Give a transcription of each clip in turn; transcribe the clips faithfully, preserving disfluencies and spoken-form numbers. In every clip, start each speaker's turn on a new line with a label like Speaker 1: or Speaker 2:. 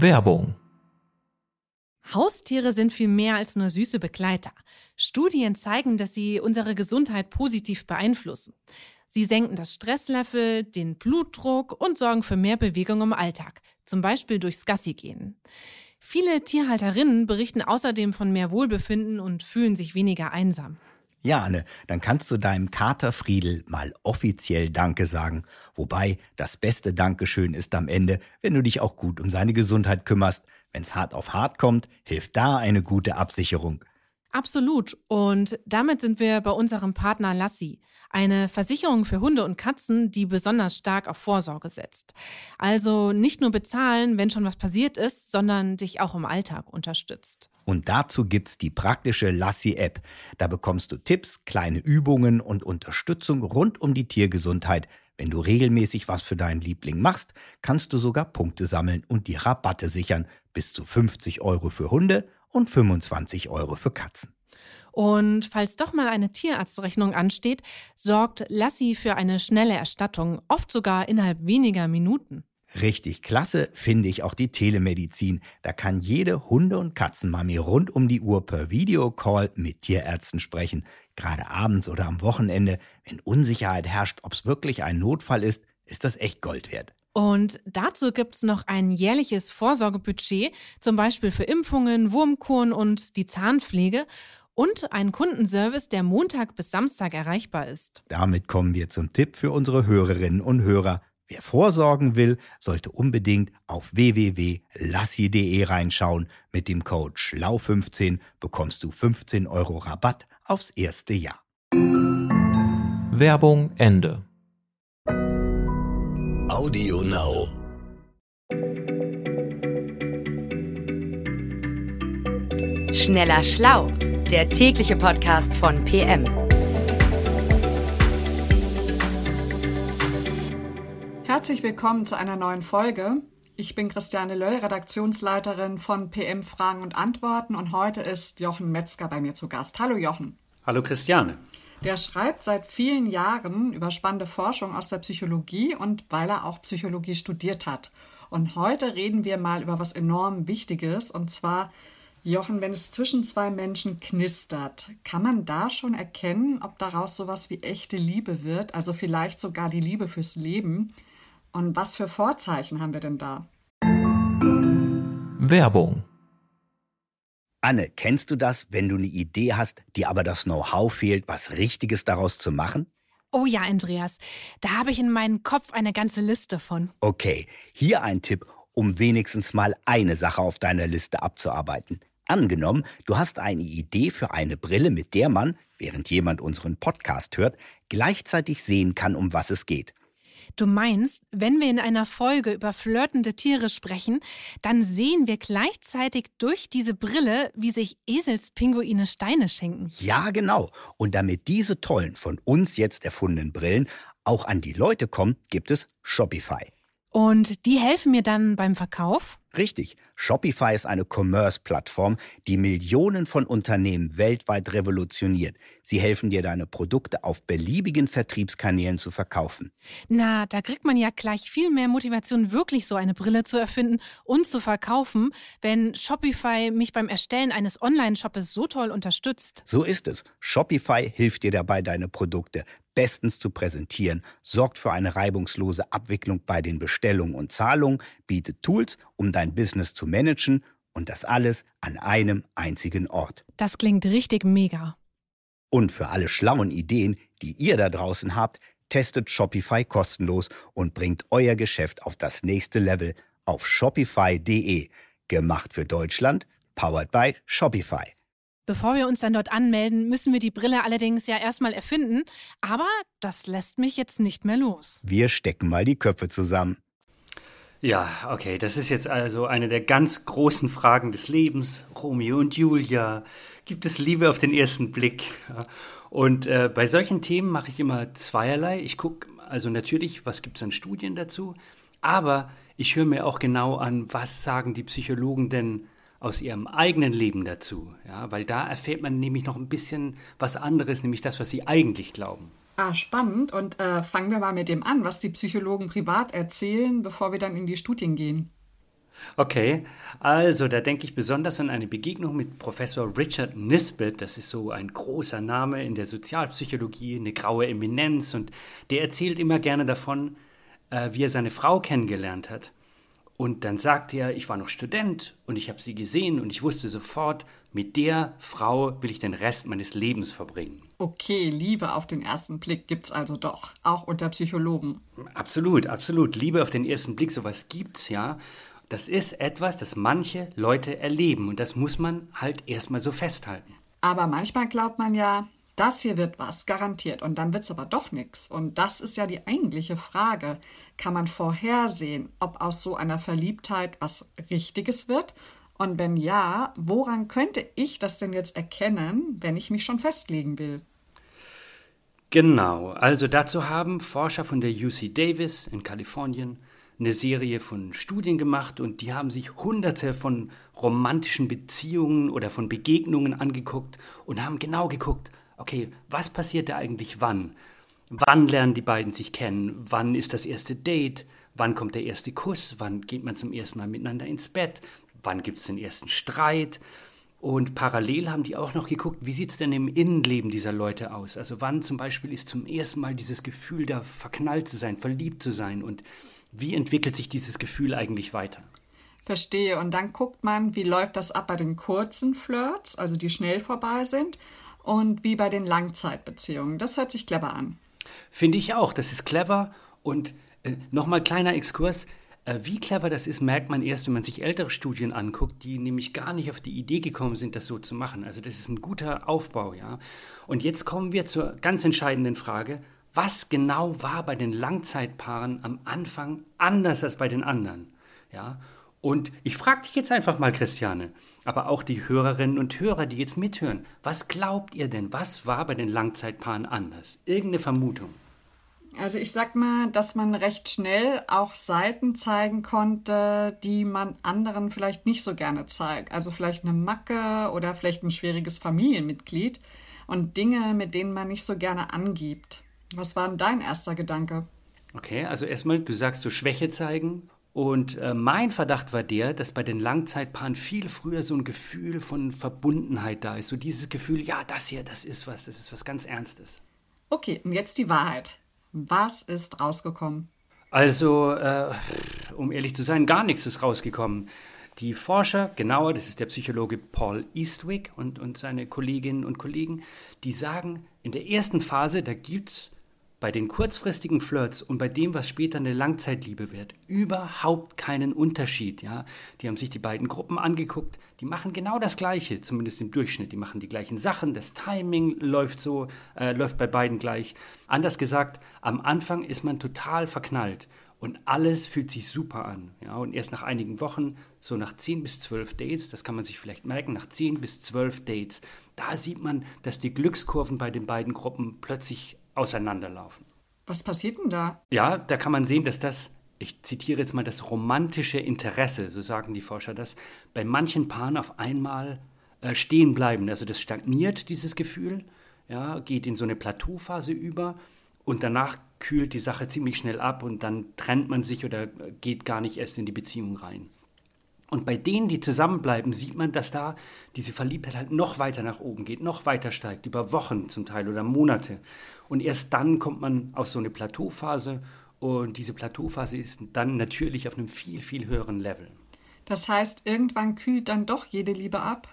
Speaker 1: Werbung.
Speaker 2: Haustiere sind viel mehr als nur süße Begleiter. Studien zeigen, dass sie unsere Gesundheit positiv beeinflussen. Sie senken das Stresslevel, den Blutdruck und sorgen für mehr Bewegung im Alltag, zum Beispiel durchs Gassigehen. Viele Tierhalterinnen berichten außerdem von mehr Wohlbefinden und fühlen sich weniger einsam.
Speaker 3: Ja, Anne, dann kannst du deinem Kater Friedel mal offiziell Danke sagen. Wobei, das beste Dankeschön ist am Ende, wenn du dich auch gut um seine Gesundheit kümmerst. Wenn's hart auf hart kommt, hilft da eine gute Absicherung.
Speaker 2: Absolut. Und damit sind wir bei unserem Partner Lassi. Eine Versicherung für Hunde und Katzen, die besonders stark auf Vorsorge setzt. Also nicht nur bezahlen, wenn schon was passiert ist, sondern dich auch im Alltag unterstützt.
Speaker 3: Und dazu gibt's die praktische Lassi-App. Da bekommst du Tipps, kleine Übungen und Unterstützung rund um die Tiergesundheit. Wenn du regelmäßig was für deinen Liebling machst, kannst du sogar Punkte sammeln und die Rabatte sichern. Bis zu fünfzig Euro für Hunde und fünfundzwanzig Euro für Katzen.
Speaker 2: Und falls doch mal eine Tierarztrechnung ansteht, sorgt Lassi für eine schnelle Erstattung, oft sogar innerhalb weniger Minuten.
Speaker 3: Richtig klasse finde ich auch die Telemedizin. Da kann jede Hunde- und Katzenmami rund um die Uhr per Videocall mit Tierärzten sprechen. Gerade abends oder am Wochenende, wenn Unsicherheit herrscht, ob es wirklich ein Notfall ist, ist das echt Gold wert.
Speaker 2: Und dazu gibt es noch ein jährliches Vorsorgebudget, zum Beispiel für Impfungen, Wurmkuren und die Zahnpflege und einen Kundenservice, der Montag bis Samstag erreichbar ist.
Speaker 3: Damit kommen wir zum Tipp für unsere Hörerinnen und Hörer. Wer vorsorgen will, sollte unbedingt auf w w w punkt lassi punkt de reinschauen. Mit dem Code schlau fünfzehn bekommst du fünfzehn Euro Rabatt aufs erste Jahr.
Speaker 1: Werbung Ende.
Speaker 4: Audio Now.
Speaker 5: Schneller Schlau, der tägliche Podcast von P M.
Speaker 6: Herzlich willkommen zu einer neuen Folge. Ich bin Christiane Löll, Redaktionsleiterin von P M Fragen und Antworten und heute ist Jochen Metzger bei mir zu Gast. Hallo Jochen.
Speaker 7: Hallo Christiane.
Speaker 6: Der schreibt seit vielen Jahren über spannende Forschung aus der Psychologie und weil er auch Psychologie studiert hat. Und heute reden wir mal über was enorm Wichtiges und zwar, Jochen, wenn es zwischen zwei Menschen knistert, kann man da schon erkennen, ob daraus sowas wie echte Liebe wird, also vielleicht sogar die Liebe fürs Leben? Und was für Vorzeichen haben wir denn da?
Speaker 1: Werbung.
Speaker 3: Anne, kennst du das, wenn du eine Idee hast, dir aber das Know-how fehlt, was Richtiges daraus zu machen?
Speaker 2: Oh ja, Andreas, da habe ich in meinem Kopf eine ganze Liste von.
Speaker 3: Okay, hier ein Tipp, um wenigstens mal eine Sache auf deiner Liste abzuarbeiten. Angenommen, du hast eine Idee für eine Brille, mit der man, während jemand unseren Podcast hört, gleichzeitig sehen kann, um was es geht.
Speaker 2: Du meinst, wenn wir in einer Folge über flirtende Tiere sprechen, dann sehen wir gleichzeitig durch diese Brille, wie sich Eselspinguine Steine schenken.
Speaker 3: Ja, genau. Und damit diese tollen, von uns jetzt erfundenen Brillen auch an die Leute kommen, gibt es Shopify.
Speaker 2: Und die helfen mir dann beim Verkauf?
Speaker 3: Richtig. Shopify ist eine Commerce-Plattform, die Millionen von Unternehmen weltweit revolutioniert. Sie helfen dir, deine Produkte auf beliebigen Vertriebskanälen zu verkaufen.
Speaker 2: Na, da kriegt man ja gleich viel mehr Motivation, wirklich so eine Brille zu erfinden und zu verkaufen, wenn Shopify mich beim Erstellen eines Online-Shoppes so toll unterstützt.
Speaker 3: So ist es. Shopify hilft dir dabei, deine Produkte bestens zu präsentieren, sorgt für eine reibungslose Abwicklung bei den Bestellungen und Zahlungen, bietet Tools, um dein Business zu managen und das alles an einem einzigen Ort.
Speaker 2: Das klingt richtig mega.
Speaker 3: Und für alle schlauen Ideen, die ihr da draußen habt, testet Shopify kostenlos und bringt euer Geschäft auf das nächste Level auf shopify punkt de. Gemacht für Deutschland, powered by Shopify.
Speaker 2: Bevor wir uns dann dort anmelden, müssen wir die Brille allerdings ja erstmal erfinden. Aber das lässt mich jetzt nicht mehr los.
Speaker 3: Wir stecken mal die Köpfe zusammen.
Speaker 7: Ja, okay, das ist jetzt also eine der ganz großen Fragen des Lebens. Romeo und Julia, gibt es Liebe auf den ersten Blick? Und äh, bei solchen Themen mache ich immer zweierlei. Ich gucke also natürlich, was gibt es an Studien dazu, aber ich höre mir auch genau an, was sagen die Psychologen denn aus ihrem eigenen Leben dazu. Ja, weil da erfährt man nämlich noch ein bisschen was anderes, nämlich das, was sie eigentlich glauben.
Speaker 6: Ah, spannend. Und äh, fangen wir mal mit dem an, was die Psychologen privat erzählen, bevor wir dann in die Studien gehen.
Speaker 7: Okay, also da denke ich besonders an eine Begegnung mit Professor Richard Nisbett. Das ist so ein großer Name in der Sozialpsychologie, eine graue Eminenz. Und der erzählt immer gerne davon, äh, wie er seine Frau kennengelernt hat. Und dann sagt er, ich war noch Student und ich habe sie gesehen und ich wusste sofort, mit der Frau will ich den Rest meines Lebens verbringen.
Speaker 6: Okay, Liebe auf den ersten Blick gibt's also doch, auch unter Psychologen.
Speaker 7: Absolut, absolut. Liebe auf den ersten Blick, sowas gibt's, ja. Das ist etwas, das manche Leute erleben und das muss man halt erstmal so festhalten.
Speaker 6: Aber manchmal glaubt man ja, das hier wird was, garantiert. Und dann wird's aber doch nichts. Und das ist ja die eigentliche Frage. Kann man vorhersehen, ob aus so einer Verliebtheit was Richtiges wird? Und wenn ja, woran könnte ich das denn jetzt erkennen, wenn ich mich schon festlegen will?
Speaker 7: Genau, also dazu haben Forscher von der U C Davis in Kalifornien eine Serie von Studien gemacht und die haben sich hunderte von romantischen Beziehungen oder von Begegnungen angeguckt und haben genau geguckt, okay, was passiert da eigentlich wann? Wann lernen die beiden sich kennen? Wann ist das erste Date? Wann kommt der erste Kuss? Wann geht man zum ersten Mal miteinander ins Bett? Wann gibt es den ersten Streit? Und parallel haben die auch noch geguckt, wie sieht es denn im Innenleben dieser Leute aus? Also wann zum Beispiel ist zum ersten Mal dieses Gefühl da, verknallt zu sein, verliebt zu sein und wie entwickelt sich dieses Gefühl eigentlich weiter?
Speaker 6: Verstehe. Und dann guckt man, wie läuft das ab bei den kurzen Flirts, also die schnell vorbei sind, und wie bei den Langzeitbeziehungen. Das hört sich clever an.
Speaker 7: Finde ich auch. Das ist clever. Und äh, nochmal kleiner Exkurs. Äh, wie clever das ist, merkt man erst, wenn man sich ältere Studien anguckt, die nämlich gar nicht auf die Idee gekommen sind, das so zu machen. Also das ist ein guter Aufbau, ja. Und jetzt kommen wir zur ganz entscheidenden Frage. Was genau war bei den Langzeitpaaren am Anfang anders als bei den anderen? Ja? Und ich frage dich jetzt einfach mal, Christiane, aber auch die Hörerinnen und Hörer, die jetzt mithören, was glaubt ihr denn, was war bei den Langzeitpaaren anders? Irgendeine Vermutung?
Speaker 6: Also ich sag mal, dass man recht schnell auch Seiten zeigen konnte, die man anderen vielleicht nicht so gerne zeigt. Also vielleicht eine Macke oder vielleicht ein schwieriges Familienmitglied und Dinge, mit denen man nicht so gerne angibt. Was war denn dein erster Gedanke?
Speaker 7: Okay, also erstmal, du sagst so Schwäche zeigen. Und äh, mein Verdacht war der, dass bei den Langzeitpaaren viel früher so ein Gefühl von Verbundenheit da ist. So dieses Gefühl, ja, das hier, das ist was, das ist was ganz Ernstes.
Speaker 6: Okay, und jetzt die Wahrheit. Was ist rausgekommen?
Speaker 7: Also, äh, um ehrlich zu sein, gar nichts ist rausgekommen. Die Forscher, genauer, das ist der Psychologe Paul Eastwick und, und seine Kolleginnen und Kollegen, die sagen, in der ersten Phase, da gibt's bei den kurzfristigen Flirts und bei dem, was später eine Langzeitliebe wird, überhaupt keinen Unterschied. Ja? Die haben sich die beiden Gruppen angeguckt, die machen genau das Gleiche, zumindest im Durchschnitt. Die machen die gleichen Sachen, das Timing läuft so, äh, läuft bei beiden gleich. Anders gesagt, am Anfang ist man total verknallt und alles fühlt sich super an. Ja? Und erst nach einigen Wochen, so nach zehn bis zwölf Dates, das kann man sich vielleicht merken, nach zehn bis zwölf Dates, da sieht man, dass die Glückskurven bei den beiden Gruppen plötzlich auseinanderlaufen.
Speaker 6: Was passiert denn da?
Speaker 7: Ja, da kann man sehen, dass das, ich zitiere jetzt mal, das romantische Interesse, so sagen die Forscher das, bei manchen Paaren auf einmal äh, stehen bleiben. Also das stagniert, dieses Gefühl, ja, geht in so eine Plateauphase über und danach kühlt die Sache ziemlich schnell ab und dann trennt man sich oder geht gar nicht erst in die Beziehung rein. Und bei denen, die zusammenbleiben, sieht man, dass da diese Verliebtheit halt noch weiter nach oben geht, noch weiter steigt, über Wochen zum Teil oder Monate. Und erst dann kommt man auf so eine Plateauphase und diese Plateauphase ist dann natürlich auf einem viel, viel höheren Level.
Speaker 6: Das heißt, irgendwann kühlt dann doch jede Liebe ab?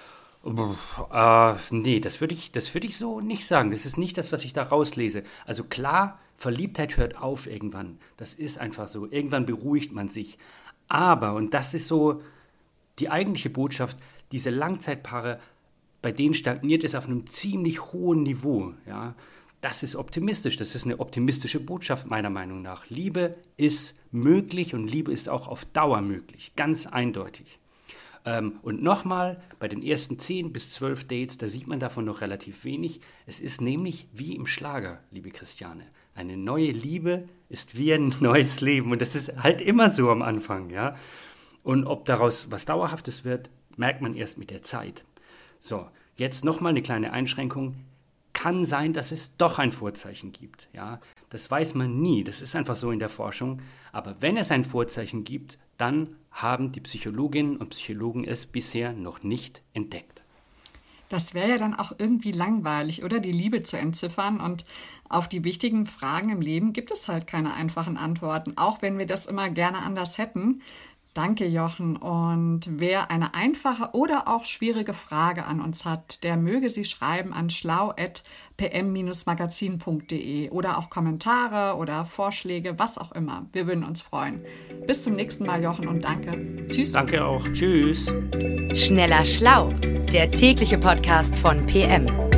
Speaker 7: Äh, nee, das würde ich, das würde ich so nicht sagen. Das ist nicht das, was ich da rauslese. Also klar, Verliebtheit hört auf irgendwann. Das ist einfach so. Irgendwann beruhigt man sich. Aber, und das ist so die eigentliche Botschaft, diese Langzeitpaare, bei denen stagniert es auf einem ziemlich hohen Niveau. Ja? Das ist optimistisch, das ist eine optimistische Botschaft meiner Meinung nach. Liebe ist möglich und Liebe ist auch auf Dauer möglich, ganz eindeutig. Ähm, und nochmal, bei den ersten zehn bis zwölf Dates, da sieht man davon noch relativ wenig. Es ist nämlich wie im Schlager, liebe Christiane. Eine neue Liebe ist wie ein neues Leben und das ist halt immer so am Anfang, ja. Und ob daraus was Dauerhaftes wird, merkt man erst mit der Zeit. So, jetzt nochmal eine kleine Einschränkung. kann sein, dass es doch ein Vorzeichen gibt. Ja, das weiß man nie, das ist einfach so in der Forschung. Aber wenn es ein Vorzeichen gibt, dann haben die Psychologinnen und Psychologen es bisher noch nicht entdeckt.
Speaker 6: Das wäre ja dann auch irgendwie langweilig, oder? Die Liebe zu entziffern. Und auf die wichtigen Fragen im Leben gibt es halt keine einfachen Antworten, auch wenn wir das immer gerne anders hätten. Danke, Jochen. Und wer eine einfache oder auch schwierige Frage an uns hat, der möge sie schreiben an schlau at p m magazin punkt d e oder auch Kommentare oder Vorschläge, was auch immer. Wir würden uns freuen. Bis zum nächsten Mal, Jochen, und danke. Tschüss.
Speaker 7: Danke auch. Tschüss.
Speaker 5: Schneller Schlau, der tägliche Podcast von P M.